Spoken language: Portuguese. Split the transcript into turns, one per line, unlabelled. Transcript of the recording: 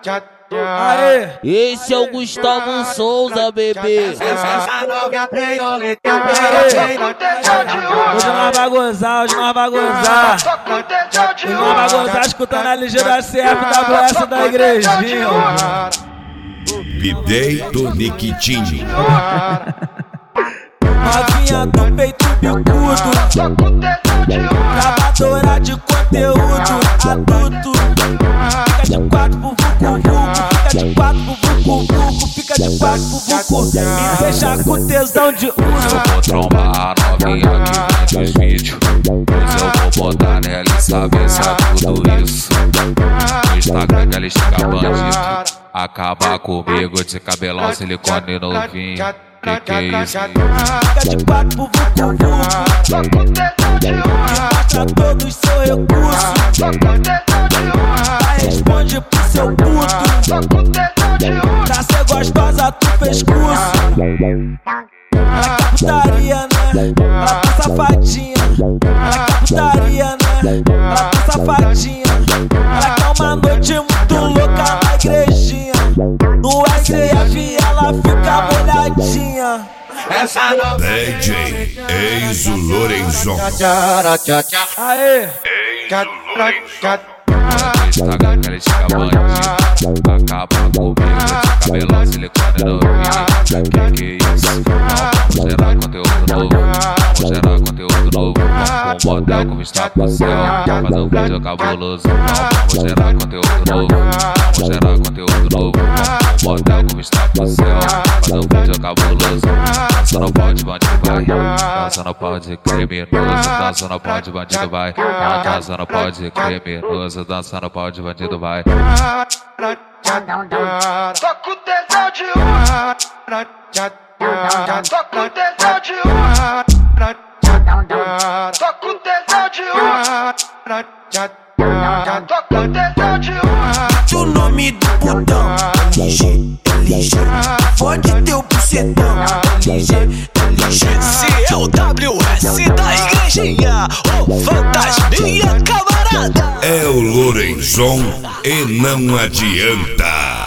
Aê.
Esse é o Gustavo Souza, bebê.
Hoje nós vai gozar, hoje nós vai gozar. Hoje nós vai gozar escutando a LG da CFWS da igrejinha.
Bidei do Niquitinho.
Novinha do peito bicudo, gravadora de conteúdo adulto. Fica de quatro pro vucu-vucu, fica de quatro pro vucu-vucu, fica de quatro pro vucu. E deixa com tesão de uso.
Eu vou trombar a novinha que vem dos vídeos, pois eu vou botar nela e saber se é tudo isso. No Instagram que ela estica bandido, acabar comigo de cabelão, silicone novinho. Que é isso?
Fica de quatro pro vucu-vucu, mostra todos seu recurso. Responde pro seu puto, pra ser gostosa tu fez curso. Ela quer putaria, né? Ela tá safadinha. Ela quer putaria, né? Ela tá safadinha. Ela quer uma noite muito louca na igrejinha. No SCF ela fica molhadinha.
DJ Enzo Lorenzon.
Aê!
No Instagram que ela estica bandido, acaba comigo de cabelão, silicone novinho. Que é isso? Vamos gerar conteúdo novo, vamos gerar conteúdo novo. Vamos com um model com vista pro céu, fazer um vídeo cabuloso. Vamos gerar conteúdo novo, vamos gerar conteúdo novo. Vamos com um model com vista pro céu, fazer um vídeo cabuloso. Dança no pau de bandido vai, dança no pau de criminoso, dança no pau de bandido vai, dança no pau de criminoso, dança no pau de bandido vai.
Só com tesão de só com tesão de só com tesão de só com tesão de
O nome do putão LG, LG. Fode teu bucetão LG, LG. Esse é o WS da igrejinha, o fantasminha camarada.
É o Lorenzon e não adianta.